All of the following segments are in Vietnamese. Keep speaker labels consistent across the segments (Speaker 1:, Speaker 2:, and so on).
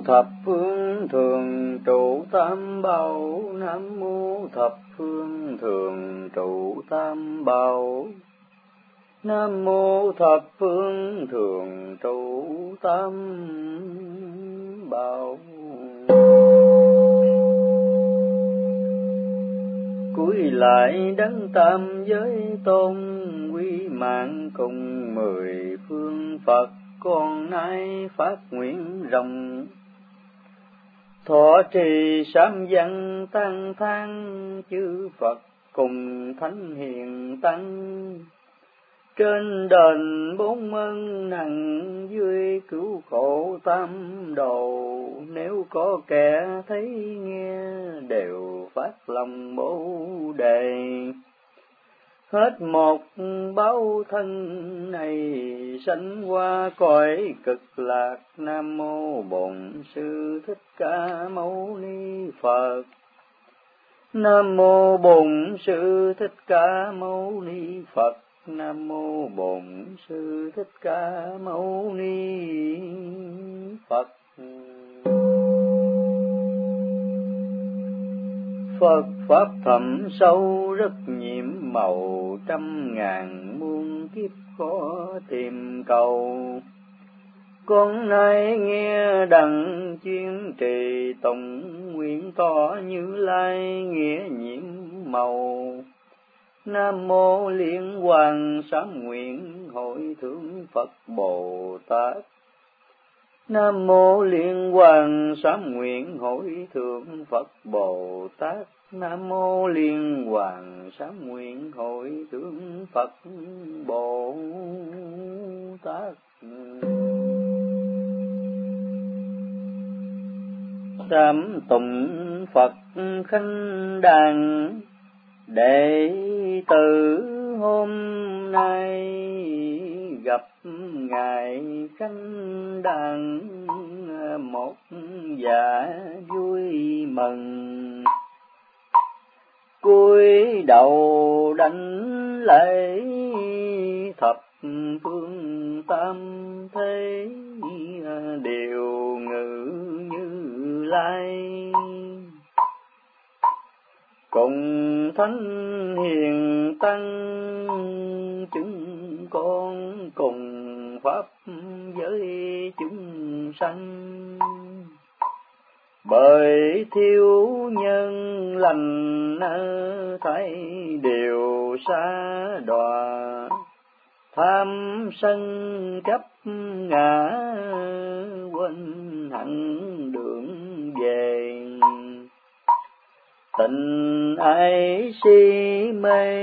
Speaker 1: thập phương thường trụ tam bảo. Nam mô thập phương thường trụ tam bảo. Nam mô thập phương thường trụ tam bảo. Cúi lại đấng tam giới tôn, quy mạng cùng 10 phương Phật. Con nay phát nguyện rộng, thọ trì sám văn tăng thang. Chư Phật cùng thánh hiền tăng, trên đền 4 ân nặng, dưới cứu khổ tam đồ. Nếu có kẻ thấy nghe, đều phát lòng Bồ Đề. Hết một báo thân này, sanh qua cõi cực lạc. Nam mô Bổn Sư Thích Ca Mâu Ni Phật. Nam mô Bổn Sư Thích Ca Mâu Ni Phật. Nam mô Bổn Sư Thích Ca Mâu Ni Phật. Phật pháp thẳm sâu rất nhiệm màu, 100.000 muôn kiếp khó tìm cầu. Con nay nghe đặng chuyên trì tụng, nguyện tỏ Như Lai nghĩa nhiệm màu. Nam mô Liên Hoàn Sám Nguyện Hội Thượng Phật Bồ Tát. Nam mô Liên Hoàn Sám Nguyện Hội Thượng Phật Bồ Tát. Nam mô Liên Hoàn Sám Nguyện Hội Thượng Phật Bồ Tát. Sám tụng Phật khánh đàn, đệ tử hôm nay gặp ngài khánh đàn. Một dạ vui mừng, cúi đầu đảnh lễ. Thập phương tam thế, đều ngự Như Lai. Cùng thánh hiền tăng, chúng con cùng pháp với chúng sanh. Bởi thiếu nhân lành, thấy đều xa đọa. Tham sân chấp ngã, quên hẳn đường về. Tình ái si mê,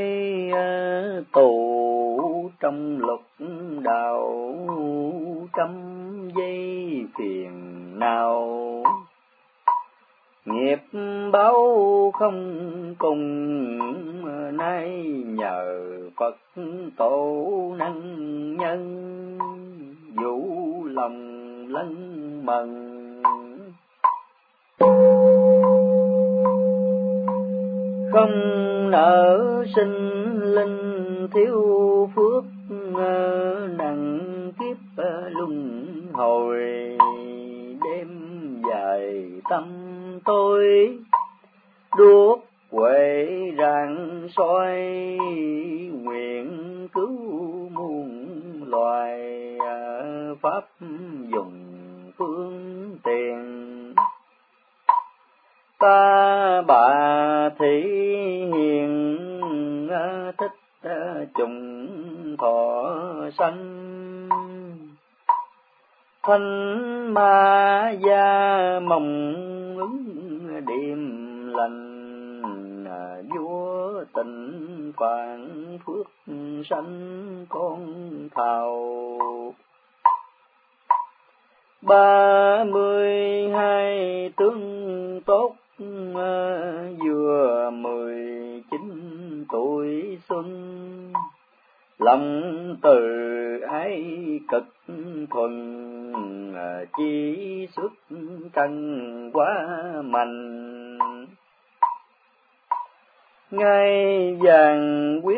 Speaker 1: tù trong lục đạo. Trăm giây phiền nào, nghiệp báo không cùng. Nay nhờ Phật tổ năng nhân, vũ lòng lân mần. Không nỡ sinh linh thiếu phước, nặng kiếp luân hồi. Đêm dài tâm tôi, đuốc huệ rạng soi. Nguyện cứu muôn loài, pháp dùng phương tiện. Ta bà thị hiền, thích trùng thọ sanh. Thanh ma gia mong ứng điềm lành. Vua tình quảng phước sanh con thảo. 32 tướng tốt, vừa 19 tuổi xuân. Lòng từ ái cực thuần, chi xuất trần quá mạnh. Ngay vàng quyết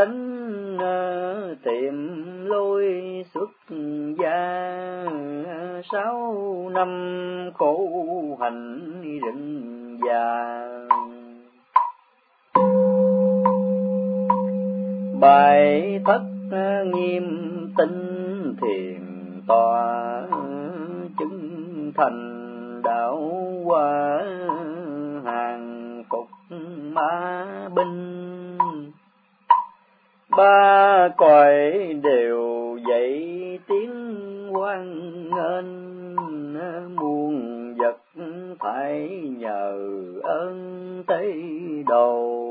Speaker 1: cánh, tìm lối xuất gia. 6 năm khổ hạnh rừng già. Bài thất nghiêm tinh thiền tọa, chứng thành đạo hóa hàng phục ma binh. Ba cõi đều dậy tiếng hoan nghênh, muôn vật phải nhờ ơn Tế Đồ.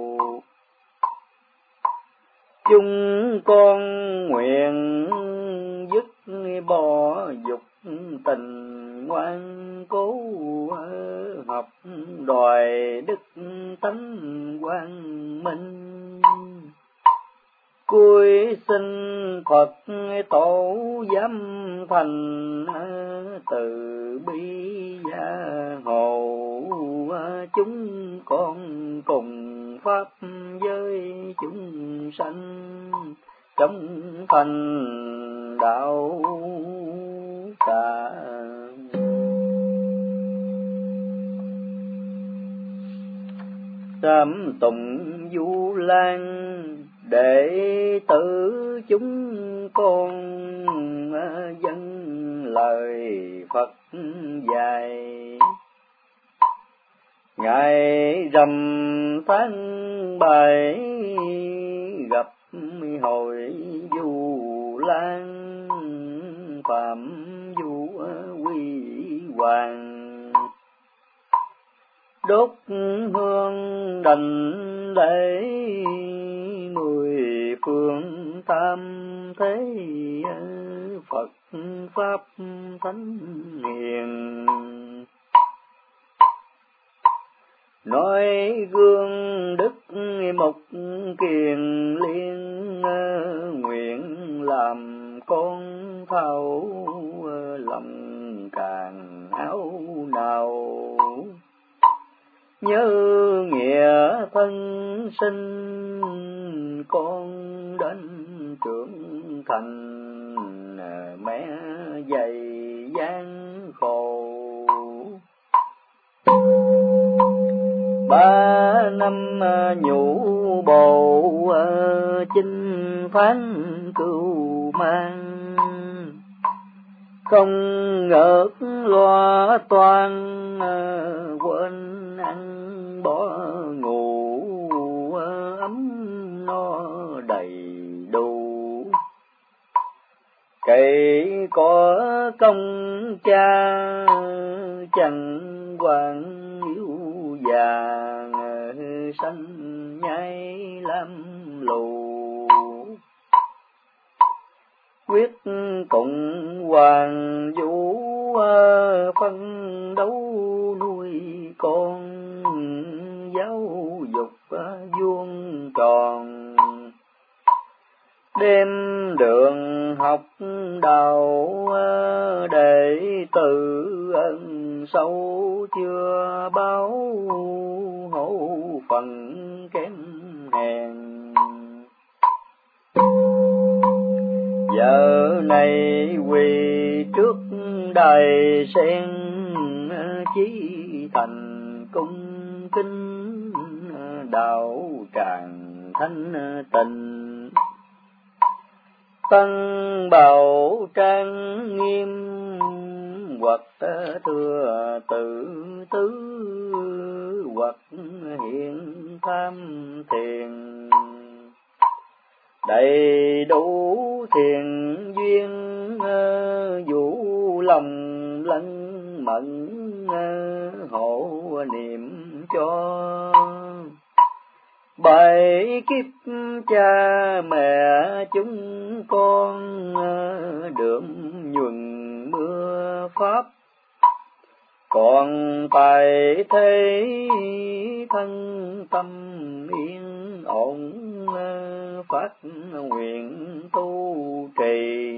Speaker 1: Chúng con nguyện dứt bỏ dục tình, ngoan cố học đòi đức tánh quang minh. Cuối xin Phật tổ giám thành, từ bi gia hộ chúng con cùng pháp với chúng sanh, trong thành đạo cả. Sám tụng Du Lan đệ tử chúng con, dâng lời Phật dạy. Ngày rằm tháng 7 gặp hội Du Lan, phạm du quy hoàng. Đốt hương đảnh lễ 10 phương tam thế, Phật pháp thánh hiền. Nói gương đức mục kiền liên, nguyện làm con thao lòng càng áo nào. Nhớ nghĩa thân sinh, con đến trưởng thành, mẹ dày gian khổ. 3 năm nhủ bồ, chinh phán cưu mang. Không ngớt loa toan, quên ăn bỏ ngủ, ấm no đầy đủ. Kể có công cha, chẳng quản yếu già, sanh nhai lam lù. Quyết cùng hoàng vũ, phân đấu nuôi con, giáo dục vuông tròn. Đêm đường học đạo, đệ tử ân sâu chưa báo, hổ phần kém hèn. Giờ này quỳ trước đài sen, chí thành cung kính, đạo tràng thanh tịnh. Tân bào trang nghiêm, hoặc thưa tự tứ, hoặc hiện tham thiền. Đầy đủ thiền duyên, vũ lòng lân mẫn, hộ niệm cho. Bảy kiếp cha mẹ chúng con, đượm nhuần mưa pháp. Còn tại thế thân tâm yên ổn, phát nguyện tu trì.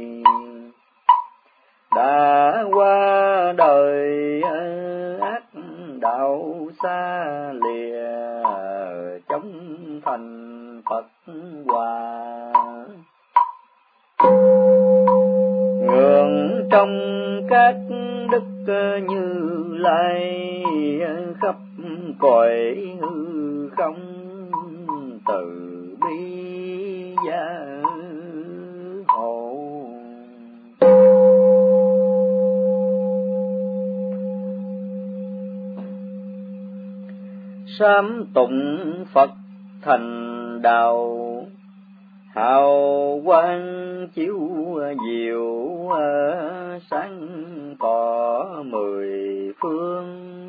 Speaker 1: Đã qua đời ác đạo xa lìa, chống thành Phật hòa. Ngưỡng trong các sám tụng Phật thành đạo, hào quang chiếu diệu sáng tỏ mười phương.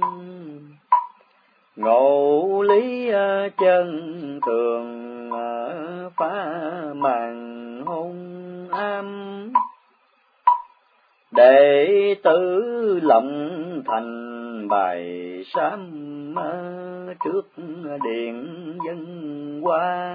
Speaker 1: Ngộ lý chân thường phá màn hôn ám, đệ tử lòng thành bài sám trước điện dân hoa.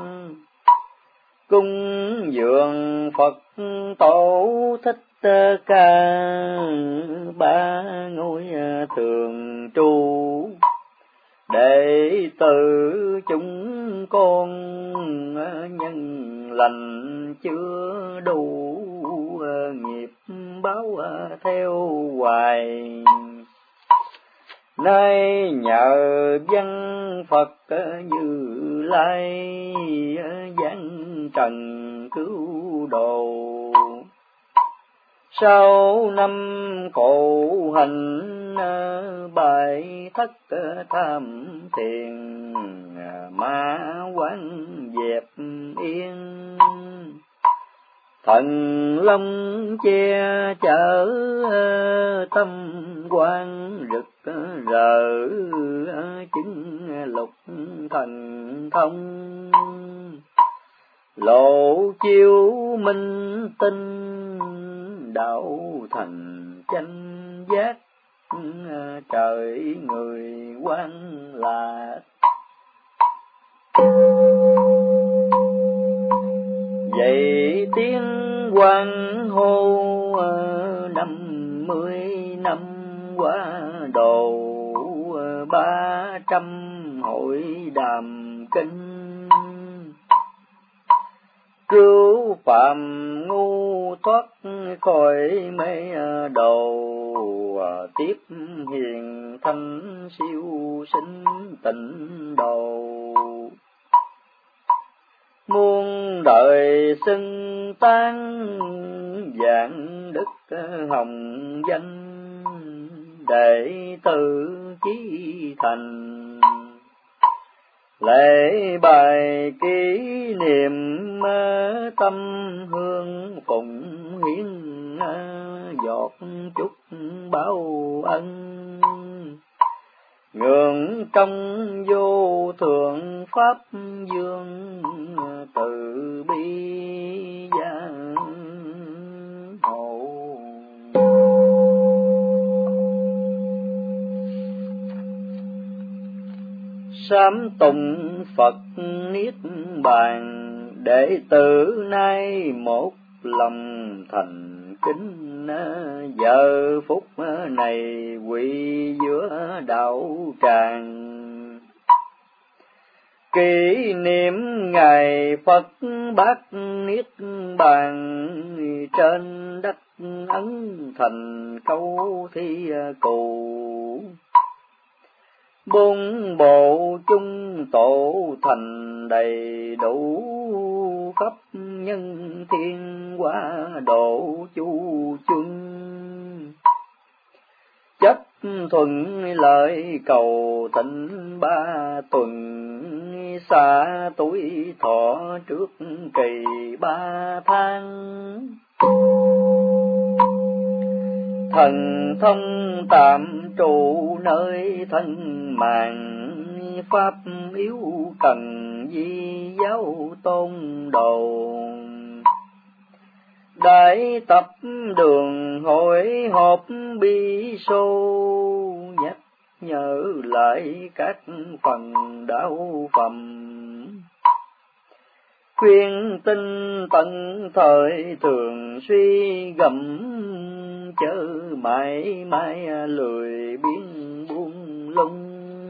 Speaker 1: Cung dường Phật tổ Thích Ca, ba ngôi thường trụ, đệ tử chúng con nhân lành chưa đủ, nghiệp báo theo hoài. Nay nhờ văn Phật Như Lai, giáng trần cứu độ. Sau năm khổ hành bài thất tham thiền, ma quán dẹp yên. Thần long che chở tâm quan rực rỡ, chứng lục thần thông. Lộ chiếu minh tinh, đạo thành chánh giác, trời người quan lạc. Vậy tiếng quan hô 50 năm qua độ, 300 hội đàm kinh. Cứu phạm ngu thoát khỏi mê đồ, tiếp hiền thanh siêu sinh tịnh độ. Muôn đời xưng tán vạn đức hồng danh, đệ tử chí thành. Lễ bài kỷ niệm tâm hương phụng hiến, giọt chúc báo ân. Ngưỡng trong vô thượng pháp dương, từ bi gia hộ. Sám tụng Phật niết bàn, đệ tử nay một lòng thành kính. Giờ phút này quỳ giữa đạo tràng, kỷ niệm ngày Phật bát niết bàn. Trên đất Ấn thành câu thi cù, bốn bộ chung tổ thành đầy đủ. Khắp nhân thiên qua độ chu chuân, chấp thuận lợi cầu thịnh 3 tuần. Xa tuổi thọ trước kỳ 3 tháng, thần thông tạm trụ nơi thân mạng. Pháp yếu cần di giáo tôn đồ, đại tập đường hội họp bi sô. Nhắc nhớ lại các phần đạo phẩm, khuyên tinh tận thời thường suy gẫm. Chớ mãi mãi lười biếng buông lung,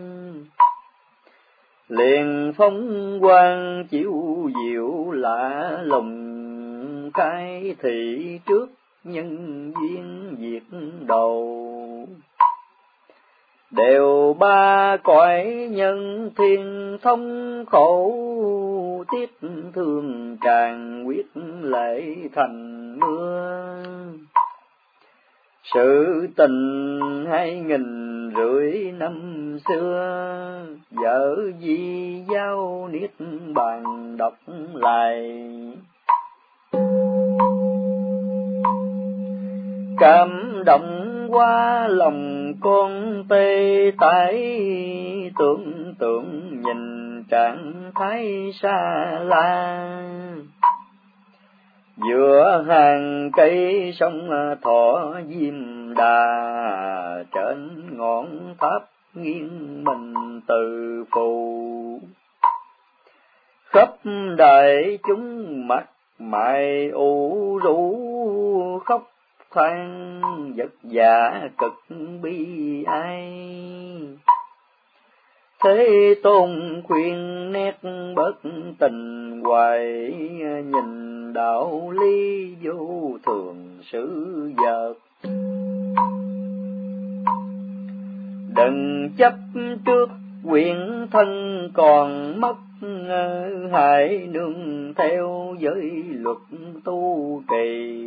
Speaker 1: liền phóng quang chiếu diệu lạ lùng. Khai thị trước nhân duyên diệt đầu, đều 3 cõi nhân thiên thông khổ. Tiếc thương tràn quyết lệ thành mưa, Sự tình 2050 năm xưa, vợ di giao niết bàn đọc lại. Cảm động qua lòng con tê tái, tưởng tượng nhìn trạng thái xa la. Giữa hàng cây sông Thọ Diêm Đà, trên ngọn tháp nghiêng mình từ phù. Khắp đại chúng mặt mày u rũ, khóc than vất vả cực bi ai. Thế Tôn khuyên nét bất tình hoài, nhìn đạo lý vô thường sự vật. Đừng chấp trước quyền thân còn mất, hãy nương theo giới luật tu trì.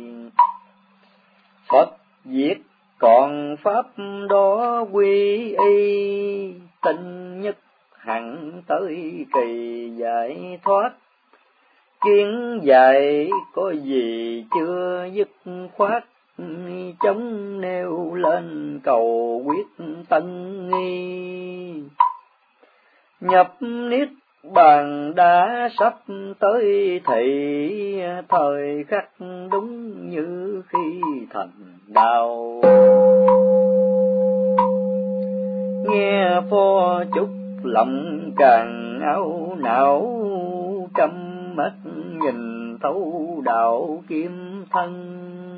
Speaker 1: Phật diệt còn pháp đó quy y, tinh nhất hẳn tới kỳ giải thoát. Kiến dạy có gì chưa dứt khoát, chống nêu lên cầu quyết tân nghi. Nhập niết bàn đã sắp tới thị, thời khắc đúng như khi thành đạo. Nghe pho chúc lòng càng áo não, trăm mắt nhìn thấu đạo kim thân.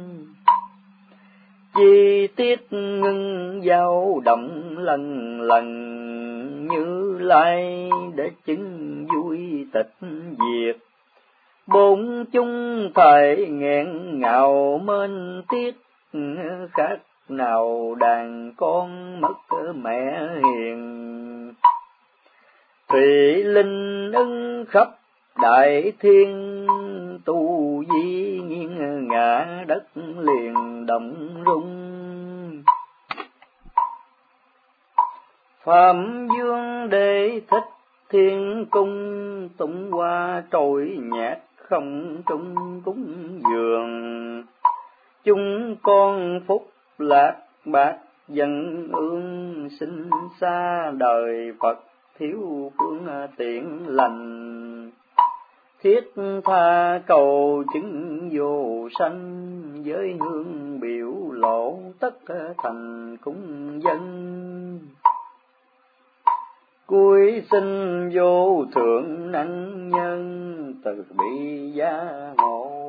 Speaker 1: Chi tiết ngưng dao động lần lần, Như Lai để chứng vui tịch diệt. Bốn chúng thầy nghẹn ngào mênh tiết, khác nào đàn con mất mẹ hiền. Thủy linh ứng khắp đại thiên, tu di nghiêng ngã đất liền động rung. Phạm Dương Đệ Thích Thiên Cung, tụng hoa trội nhạc không trung cúng dường. Chúng con phúc lạc bạc dân ương, sinh xa đời Phật thiếu phương tiện lành. Thiết tha cầu chứng vô sanh, với hương biểu lộ tất thành cúng dân. Cuối sinh vô thượng năng nhân, từ bi gia hộ.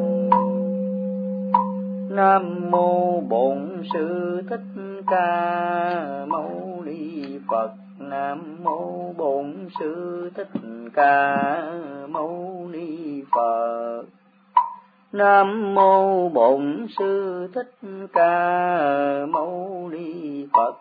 Speaker 1: Nam mô Bổn Sư Thích Ca Mâu Ni Phật. Nam mô Bổn Sư Thích Ca Mâu Ni Phật. Nam mô Bổn Sư Thích Ca Mâu Ni Phật.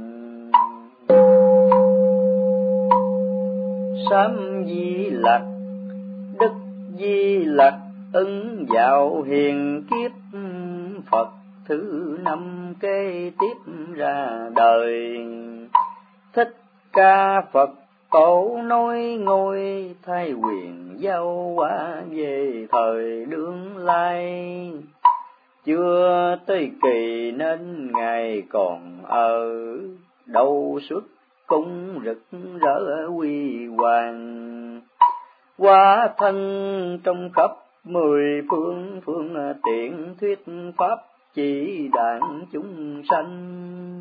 Speaker 1: Sám Di Lặc, Đức Di Lặc ứng vào hiền kiếp. Phật thứ năm kế tiếp ra đời. Thích Ca Phật Tổ nói ngôi, thay quyền giao hóa về thời đương lai. Chưa tới kỳ nên Ngài còn ở đâu xuất cung rực rỡ huy hoàng. Hóa thân trong khắp mười phương, phương tiện thuyết pháp chỉ đặng chúng sanh.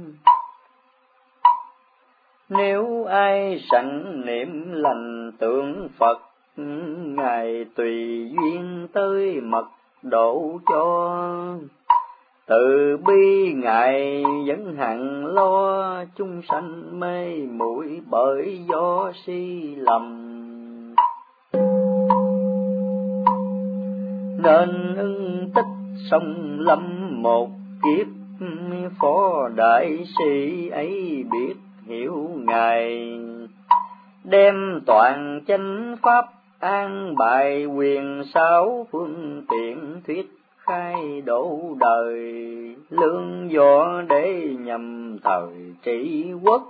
Speaker 1: Nếu ai sẵn niệm lành tượng Phật, Ngài tùy duyên tới mật độ cho. Từ bi Ngài vẫn hằng lo, chúng sanh mê muội bởi do si lầm. Nên ưng tích sông lâm một kiếp, phó đại sĩ ấy biết hiểu Ngài. Đem toàn chánh pháp an bài quyền sáu, phương tiện thuyết khai đổ đời, lương võ để nhằm thời trị quốc.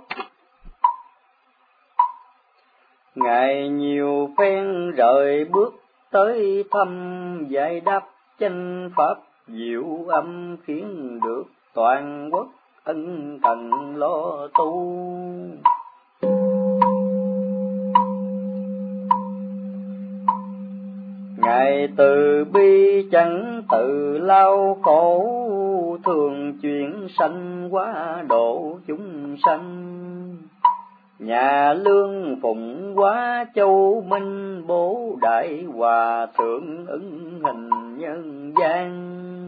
Speaker 1: Ngài nhiều phen rời bước tới thăm, giải đáp chánh pháp diệu âm, khiến được toàn quốc ân cần lo tu. Ngài từ bi chẳng tự lao khổ, thường chuyển sanh hóa độ chúng sanh. Nhà Lương Phụng Hóa Châu Minh, bố đại hòa thượng ứng hình nhân gian.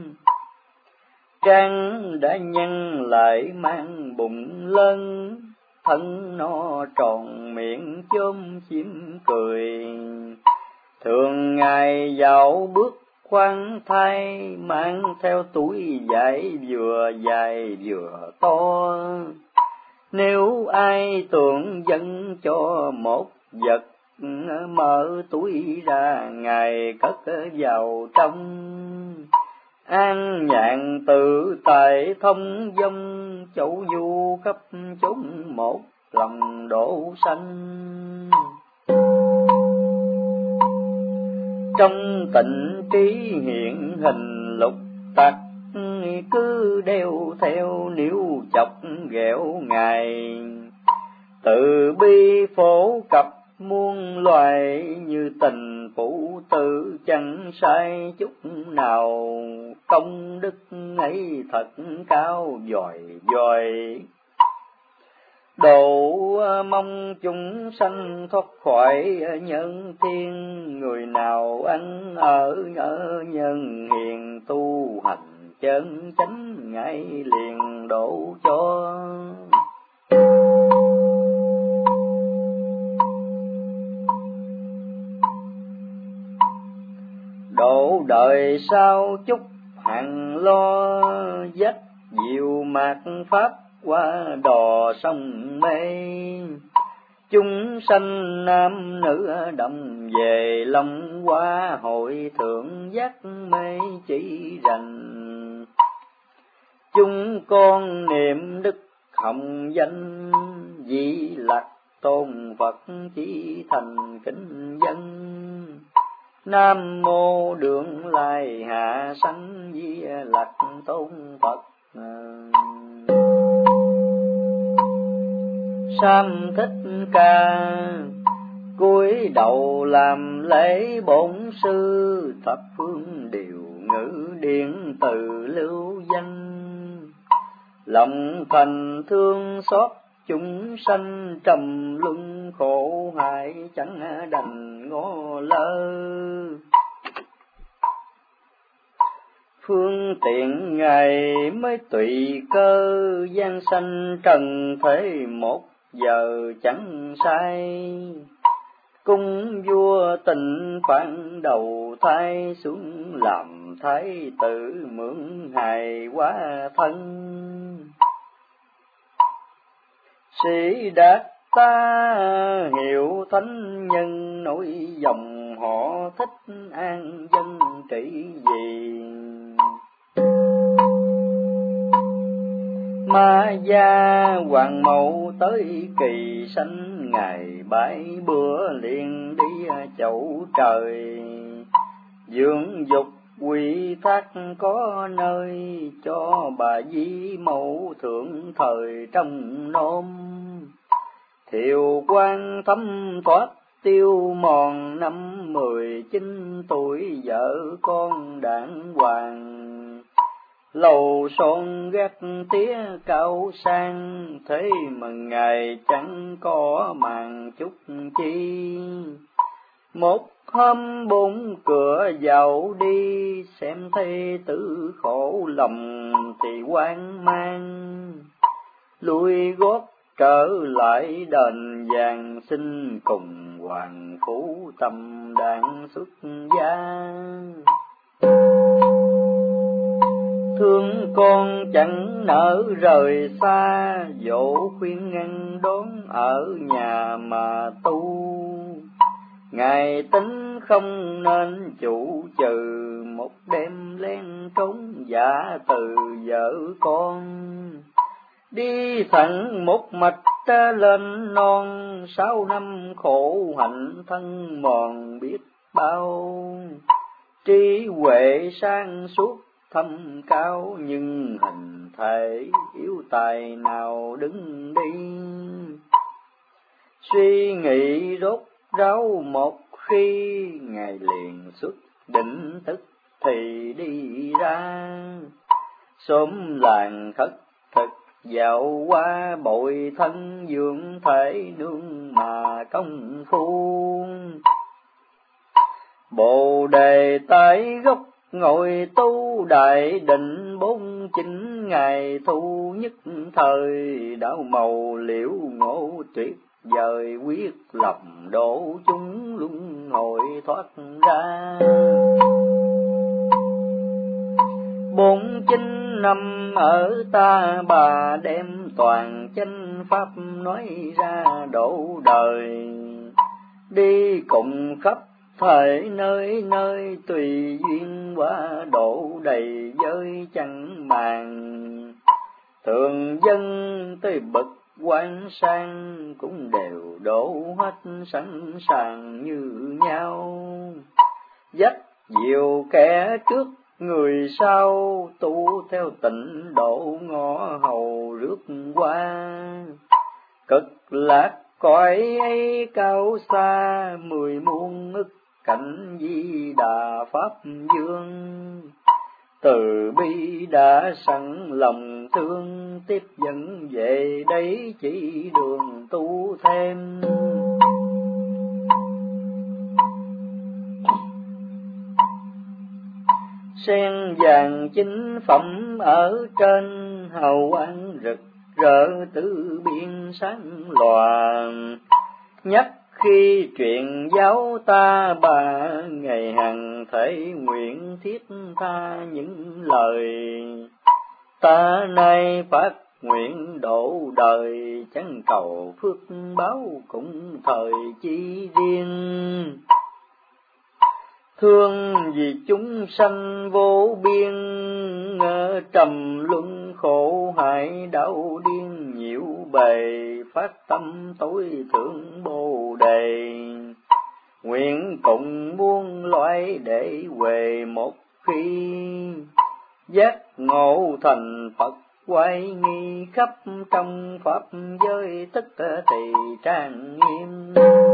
Speaker 1: Trang đã nhân lại mang bụng lớn, thân no tròn miệng chôm chim cười. Thường ngày dạo bước khoan thai, mang theo túi vải vừa dài vừa to. Nếu ai tưởng dâng cho một vật, mở túi ra Ngài cất vào trong. An nhàn tự tại thông dong, châu du khắp chốn một lòng độ sanh. Trong tịnh trí hiện hình lục tặc, cứ đeo theo níu chọc ghẹo Ngài. Từ bi phổ cập muôn loài, như tình phụ tử chẳng sai chút nào. Công đức ấy thật cao vòi vòi, độ mong chúng sanh thoát khỏi nhân thiên. Người nào ăn ở nhân hiền, tu hành chân chánh Ngài liền độ cho. Độ đời sao chúc hằng lo, dắt diệu mạt pháp qua đò sông mê. Chúng sanh nam nữ đồng về long qua, hội thượng giác mê chỉ rành. Chúng con niệm đức hồng danh, di lặc tôn Phật chỉ thành kính dân. Nam mô Đường Lai Hạ Sanh Di Lặc Tôn Phật. Sam Thích Ca cúi đầu làm lễ bổn sư, thập phương điều ngữ điện từ lưu danh. Lòng thành thương xót chúng sanh, trầm luân khổ hại chẳng đành ngó lơ. Phương tiện Ngài mới tùy cơ, gian sanh trần thế một giờ chẳng sai. Cung vua Tịnh Phạn đầu thai, xuống làm thái tử mượn hài quá thân. Sĩ Đạt ta hiệu thánh nhân, nối dòng họ Thích an dân trị vì. Ma gia hoàng mẫu tới kỳ sanh, Ngài bãi bữa liền đi chậu trời. Dưỡng dục quy thác có nơi, cho bà Di Mẫu thượng thời trong nôm. Thiều quan thấm thoát tiêu mòn, năm 19 tuổi vợ con đàng hoàng. Lầu son gác tía cao sang, thế mà Ngài chẳng có màng chút chi. Một hôm bốn cửa vào đi, xem thấy tử khổ lòng thì hoang mang. Lui gót trở lại đền vàng, xin cùng hoàng phủ tâm đàn xuất gia. Thương con chẳng nỡ rời xa, dỗ khuyên ngăn đón ở nhà mà tu. Ngài tính không nên chủ trừ, một đêm len dạ từ vợ con. Đi thẳng một mạch lên non, 6 năm khổ hạnh thân mòn biết bao. Trí huệ sang suốt thâm cao, nhưng hình thể yếu tài nào đứng đi. Suy nghĩ rốt ráo một khi, ngày liền xuất định tức thì đi ra. Xóm làng khất thực dạo qua, bội thân dưỡng thể nương mà công phu. Bồ đề tại gốc ngồi tu, đại định 49 ngày thu, nhất thời đạo màu liễu ngộ tuyệt vời, quyết lòng độ chúng luân hồi thoát ra. 49 năm ở Ta Bà, đem toàn chánh pháp nói ra độ đời. Đi cùng khắp thời nơi nơi, tùy duyên quá độ đầy giới chẳng màng. Thường dân tới bậc quan sang, cũng đều đổ hết sẵn sàng như nhau. Dắt dìu kẻ trước người sau, tu theo tịnh độ ngõ hầu rước qua. Cực lạc cõi ấy cao xa, 10 muôn ức cảnh Di Đà Pháp Dương. Từ bi đã sẵn lòng thương, tiếp dẫn về đấy chỉ đường tu thêm. Sen vàng chính phẩm ở trên, hào quang rực rỡ tứ biên sáng lòa. Nhắc khi truyền giáo Ta Bà, ngày hằng thể nguyện thiết tha những lời. Ta nay phát nguyện độ đời, chẳng cầu phước báo cũng thời chi riêng. Thương vì chúng sanh vô biên, trầm luân khổ hại đau điên nhiễu bề. Phát tâm tối thượng Bồ Đề, nguyện cùng muôn loại để huề một khi. Giác ngộ thành Phật quay nghi, khắp trong pháp giới tức thì trang nghiêm.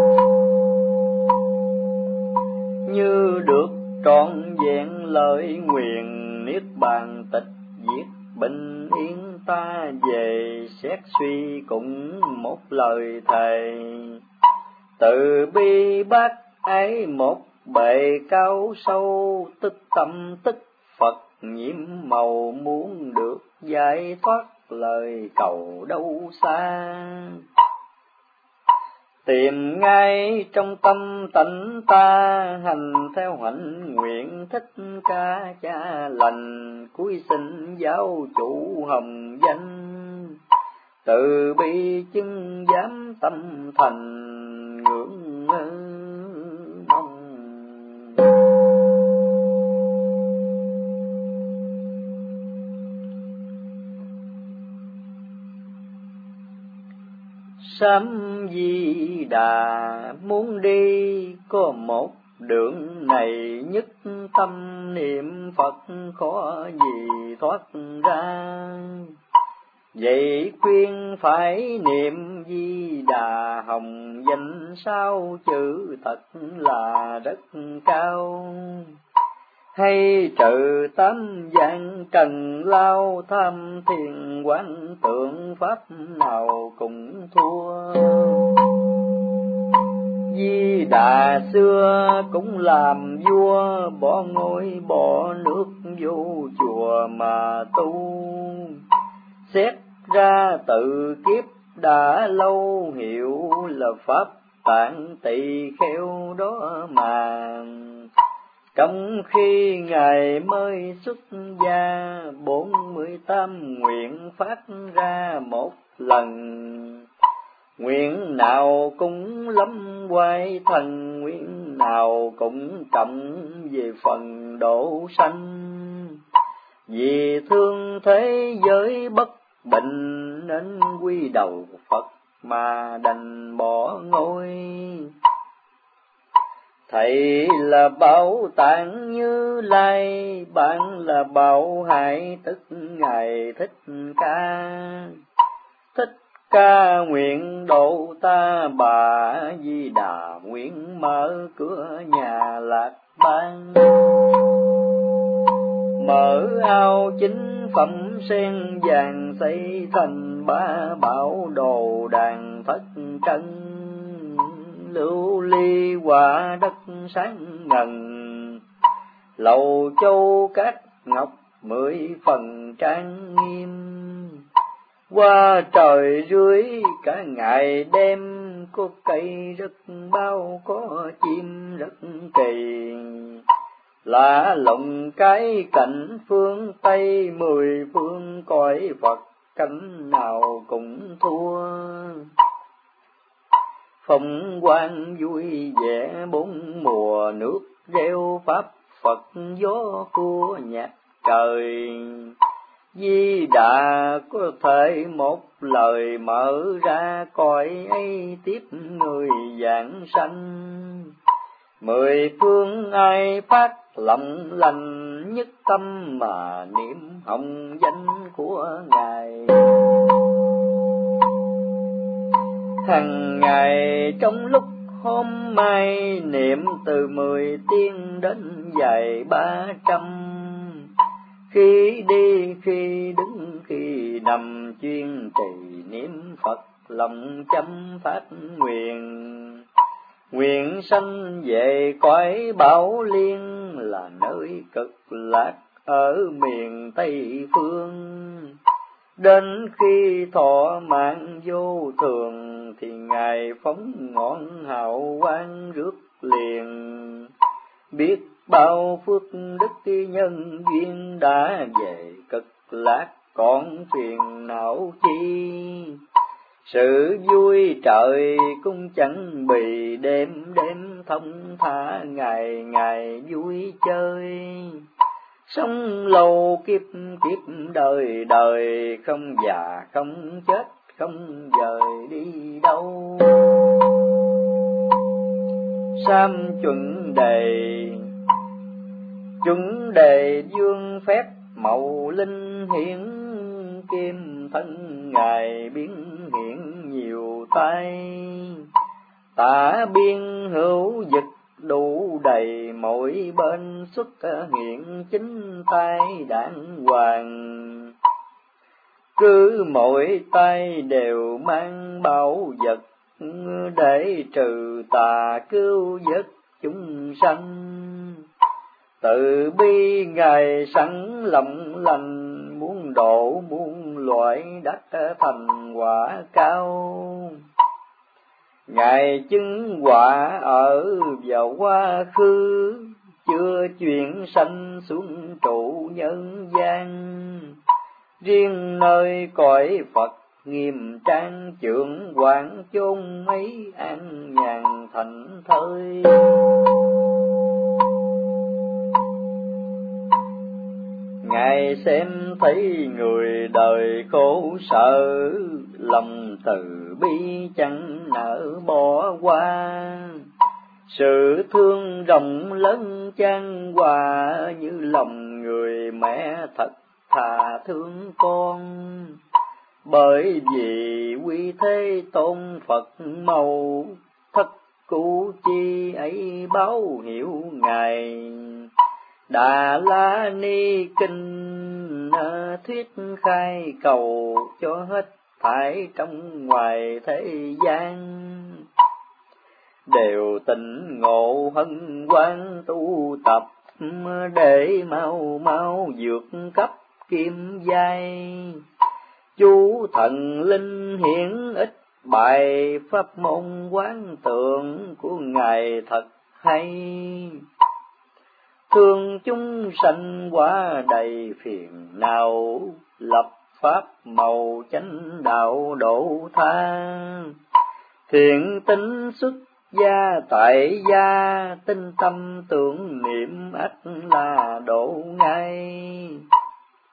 Speaker 1: Như được trọn vẹn lợi nguyện, niết bàn tịch diệt bình yên. Ta về xét suy cũng một lời thề, từ bi bác ấy một bề cao sâu. Tức tâm tức Phật nhiễm màu, muốn được giải thoát lời cầu đâu xa. Tìm ngay trong tâm tánh ta, hành theo hạnh nguyện Thích Ca Cha lành. Cúi xin giáo chủ hồng danh, từ bi chứng giám tâm thành ngưỡng mong. Sám Di Đà muốn đi, có một đường này nhất tâm niệm Phật, khó gì thoát ra. Vậy khuyên phải niệm Di Đà hồng danh, sao chữ thật là rất cao. Hay trừ 8 dạng trần lao, tham thiền quán tượng pháp nào cũng thua. Di Đà xưa cũng làm vua, bỏ ngôi bỏ nước vô chùa mà tu. Xét ra tự kiếp đã lâu, hiểu là pháp tạng tỳ kheo đó mà. Trong khi Ngài mới xuất gia, 48 nguyện phát ra một lần. Nguyện nào cũng lắm quay thần, nguyện nào cũng trọng về phần độ sanh. Vì thương thế giới bất bình nên quy đầu Phật mà đành bỏ ngôi. Thầy là Bảo Tạng Như Lai, bạn là Bảo Hải tức Ngài Thích Ca. Thích Ca nguyện độ ta bà Di Đà, nguyện mở cửa nhà Lạc Bang. Mở ao chính phẩm sen vàng, xây thành ba bảo đồ đàn thất trân. Lưu ly quả đất sáng ngần, lầu châu cát ngọc 10 phần trang nghiêm. Qua trời rưới cả ngày đêm, có cây rất bao, có chim rất kỳ. Lạ lùng cái cảnh phương Tây, 10 phương cõi Phật, cảnh nào cũng thua. Phong quang vui vẻ 4 mùa, nước reo pháp Phật, gió cua nhạc trời. Di Đà có thể một lời mở ra, cõi ấy tiếp người giảng sanh. 10 phương ai phát lòng lành, nhất tâm mà niệm hồng danh của Ngài. Hằng ngày trong lúc hôm mai, niệm từ 10 tiếng đến dài 300. Khi đi khi đứng khi nằm, chuyên trì niệm Phật lòng chăm phát nguyện. Nguyện sanh về cõi Bảo Liên, là nơi cực lạc ở miền Tây Phương. Đến khi thọ mạng vô thường, thì Ngài phóng ngọn hào quang rước liền. Biết bao phước đức nhân duyên đã về cực lạc, còn phiền não chi. Sự vui trời cũng chẳng bì, đêm đêm thông thả, ngày ngày vui chơi. Sống lâu kiếp kiếp đời đời, không già không chết, không dời đi đâu. Sam chuẩn đề dương phép màu linh hiển. Kim thân Ngài biến hiện nhiều tay, tả biên hữu dịch đủ đầy, mỗi bên xuất hiện chính tay đàng hoàng. Cứ mỗi tay đều mang bảo vật, để trừ tà cứu vớt chúng sanh. Từ bi Ngài sẵn lòng lành, muốn độ muôn loại đắc thành quả cao. Ngài chứng quả ở vào quá khứ, chưa chuyển sanh xuống trụ nhân gian. Riêng nơi cõi Phật nghiêm trang, trưởng quản chốn ấy an nhàn thành thơi. Ngài xem thấy người đời khổ sở, lòng từ bi chẳng nỡ bỏ qua. Sự thương rộng lớn chan hòa, như lòng người mẹ thật thà thương con. Bởi vì quy thế tôn Phật màu, thất cụ chi ấy báo hiệu Ngài. Đà La Ni Kinh thuyết khai cầu, cho hết thảy trong ngoài thế gian. Đều tỉnh ngộ hân hoan tu tập, để mau mau vượt cấp kim giai. Chú thần linh hiển ích bài, pháp môn quán tượng của Ngài thật hay. Thương chúng sanh quá đầy phiền não, lập pháp màu chánh đạo độ tha. Thiện tính xuất gia tại gia, tinh tâm tưởng niệm ắt là độ ngay.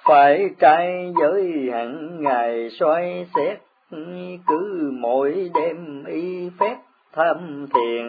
Speaker 1: phải trái giới hạn ngày xoay xét, cứ mỗi đêm y phép tham thiền.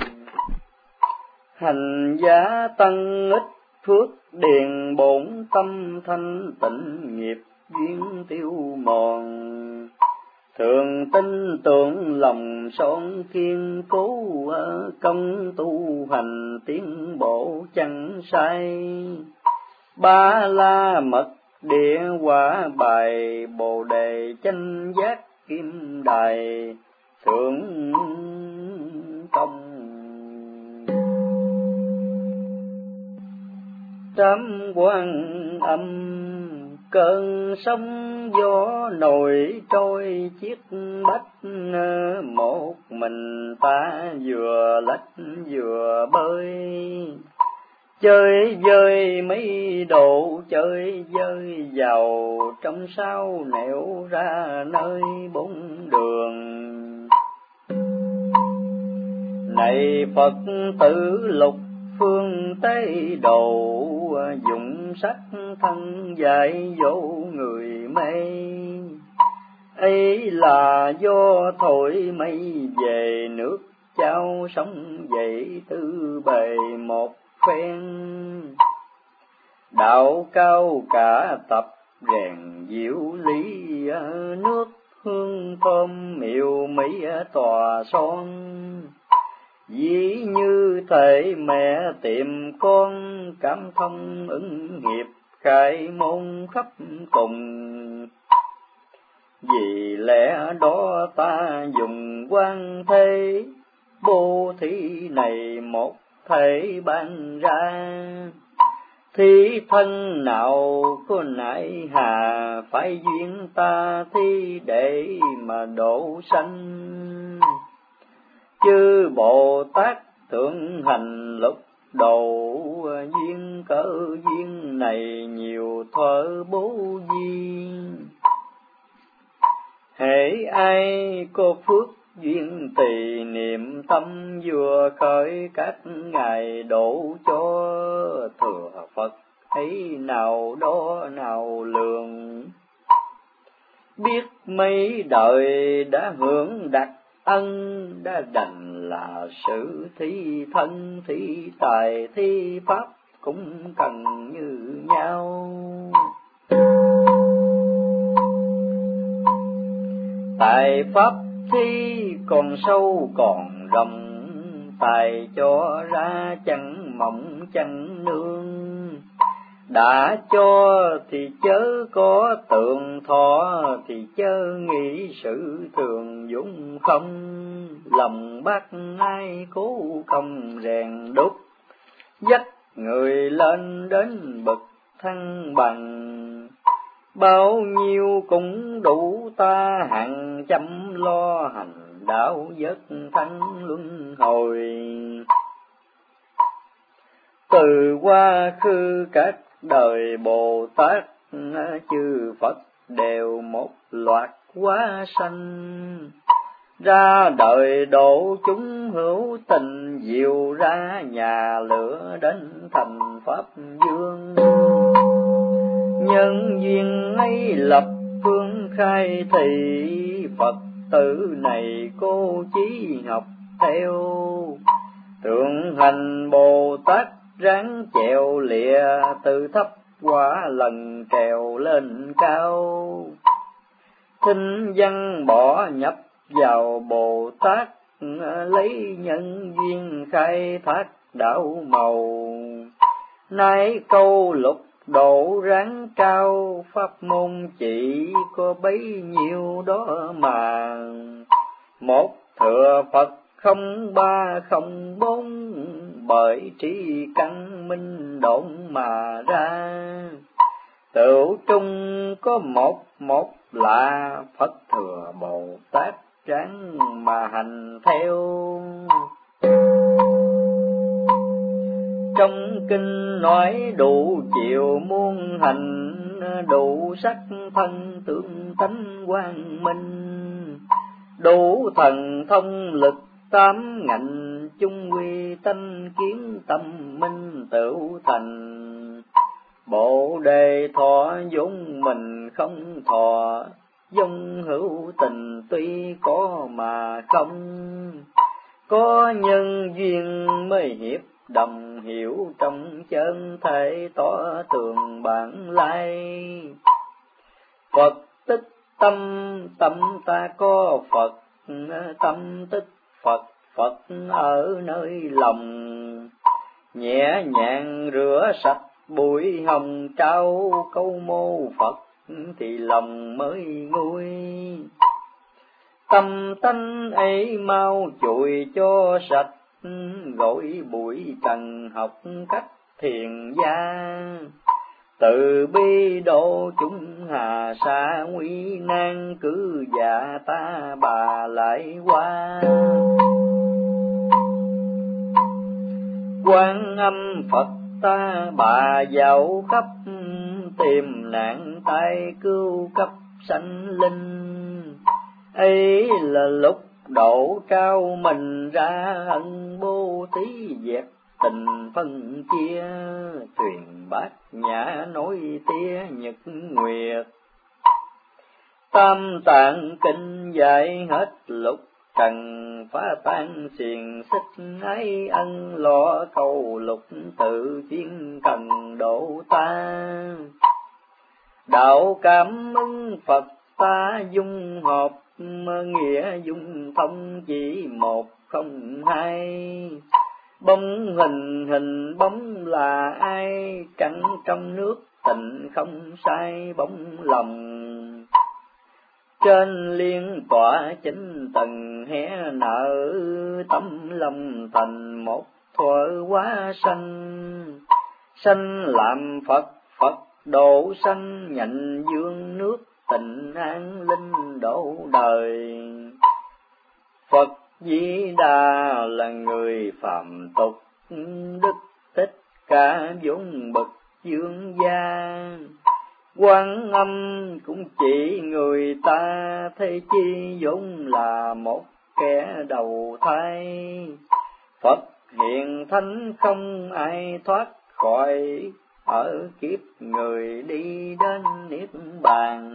Speaker 1: Hành giá tăng ít phước điền, bổn tâm thanh tịnh nghiệp duyên tiêu mòn. Thường tin tưởng lòng son kiên cố, công tu hành tiến bộ chẳng sai. Ba la mật địa quả bài, bồ đề chánh giác kim đài thượng công. Tam quan âm cơn sóng gió nổi trôi chiếc bách, một mình ta vừa lách vừa bơi. Chơi vơi mấy độ chơi vơi giàu, trong sao nẻo ra nơi bốn đường. Này Phật tử lục phương Tây độ, dụng sắc thân dạy dỗ người mê. Ấy là do thổi mây về nước trao, sống dậy tư bề một phen. Đạo cao cả tập rèn diệu lý, nước hương thơm miệu mỹ tòa son. Dĩ như thể mẹ tìm con, cảm thông ứng nghiệp khai môn khắp cùng. Vì lẽ đó ta dùng quan thế, bố thí này một thể ban ra. Thí thân nào có nại hà, phải duyên ta thi để mà độ sanh. Chư Bồ Tát thượng hành lúc đầu, duyên cỡ duyên này nhiều thuở bố duyên. Hễ ai có phước duyên tỳ niệm tâm, vừa khởi các ngài độ cho thừa Phật ấy nào đó nào lường. Biết mấy đời đã hưởng đặc ân, đã đành là sự thí thân thí tài thí pháp cũng cần như nhau. Tài pháp thí còn sâu còn rộng, tài cho ra chẳng mỏng chẳng nương. Đã cho thì chớ có tượng thọ, thì chớ nghĩ sự thường dũng không. Lòng bác ai cố không rèn đúc, dắt người lên đến bậc thăng bằng. Bao nhiêu cũng đủ ta hằng chăm lo, hành đạo giấc thăng luân hồi. Từ quá khứ các đời Bồ Tát, chư Phật đều một loạt hóa sanh. Ra đời độ chúng hữu tình, diệu ra nhà lửa đến thành Pháp vương. Nhân duyên ấy lập phương khai thị, Phật tử này cô chí học theo. Thượng hành Bồ Tát ráng chèo lìa, từ thấp qua lần trèo lên cao. Thinh văn bỏ nhập vào Bồ Tát, lấy nhân duyên khai thác đạo màu. Nay câu lục độ ráng cao, pháp môn chỉ có bấy nhiêu đó mà. Một thừa Phật 0304, bởi trí căn minh độn mà ra. Tựu trung có một là Phật thừa Bồ Tát ráng mà hành theo. Trong kinh nói đủ chiều muôn hành, đủ sắc thân tương tánh quang minh. Đủ thần thông lực tám ngạnh, chung quy tánh kiến tâm minh tựu thành. Bồ đề thọ vốn mình không thọ, vong hữu tình tuy có mà không. Có nhân duyên mới hiệp đồng hiểu, trong chân thể tỏ tường bản lai. Phật tức tâm, tâm ta có Phật, tâm tức Phật, Phật ở nơi lòng. Nhẹ nhàng rửa sạch bụi hồng, trao câu mô Phật thì lòng mới nguôi. Tâm tánh ấy mau chùi cho sạch, gọi bụi trần học cách thiền gia. Từ bi độ chúng hà sa nguy nan, cứ dạ ta bà lại qua. Quan Âm Phật ta bà dạo khắp, tìm nạn tai cứu cấp sanh linh. Ấy là lúc độ trao mình ra, ân bố thí dẹp tình phân chia. Thuyền bát nhã nối tia nhật nguyệt, tam tạng kinh dạy hết lục trần. Phá tan xiềng xích ấy ân lo cầu lục, tự chuyên cần độ ta. Đạo cảm ứng Phật ta dung hợp, nghĩa dung thông chỉ một không hai. Bóng hình hình bóng là ai, trắng trong nước tình không sai bóng lòng. Trên liên tọa chính tầng hé nở, tấm lòng thành một thuở quá sanh. Sanh làm Phật, Phật độ sanh, nhận dương nước tình an linh độ đời. Phật Di Đà là người phàm tục, Đức Thích Ca vốn bậc dương gia. Quan Âm cũng chỉ người ta, thế chi vốn là một kẻ đầu thai. Phật hiện thánh không ai thoát khỏi, ở kiếp người đi đến niết bàn.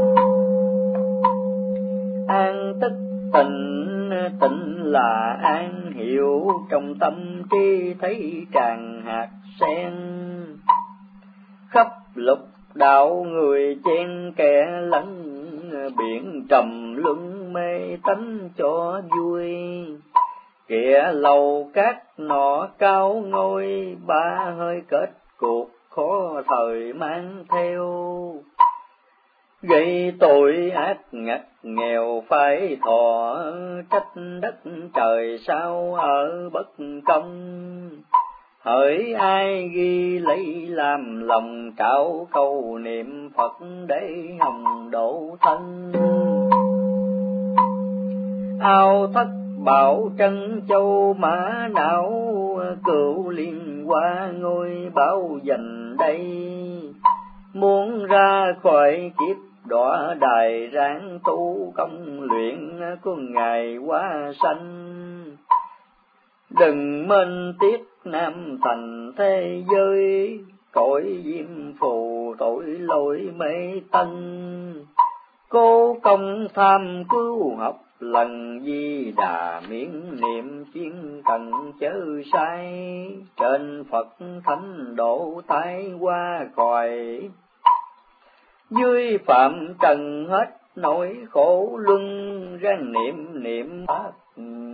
Speaker 1: An tức tịnh, tịnh là an hiểu, trong tâm trí thấy tràn hạt sen. Khắp lục đạo người chen kẽ lẫn, biển trầm luân mê tánh cho vui. Kẻ lầu cát nọ cao ngôi, ba hơi kết cuộc khó thời mang theo. Gây tội ác ngặt nghèo phải thọ, trách đất trời sao ở bất công. Hỡi ai ghi lấy làm lòng, trao câu niệm Phật để hồng độ thân. Ao thất bảo trân châu mã não, cửu liên qua ngôi bảo dành đây. Muốn ra khỏi kiếp đọa đài, ráng tu công luyện có ngày quá sanh. Đừng mênh tiếc nam thành thế giới, cõi diêm phù tội lỗi mê tân. Cố công tham cứu học lần Di Đà, miễn niệm chuyên cần chớ sai. Trên Phật thánh độ tái qua còi, dưới phạm trần hết nỗi khổ luân. Ráng niệm niệm Pháp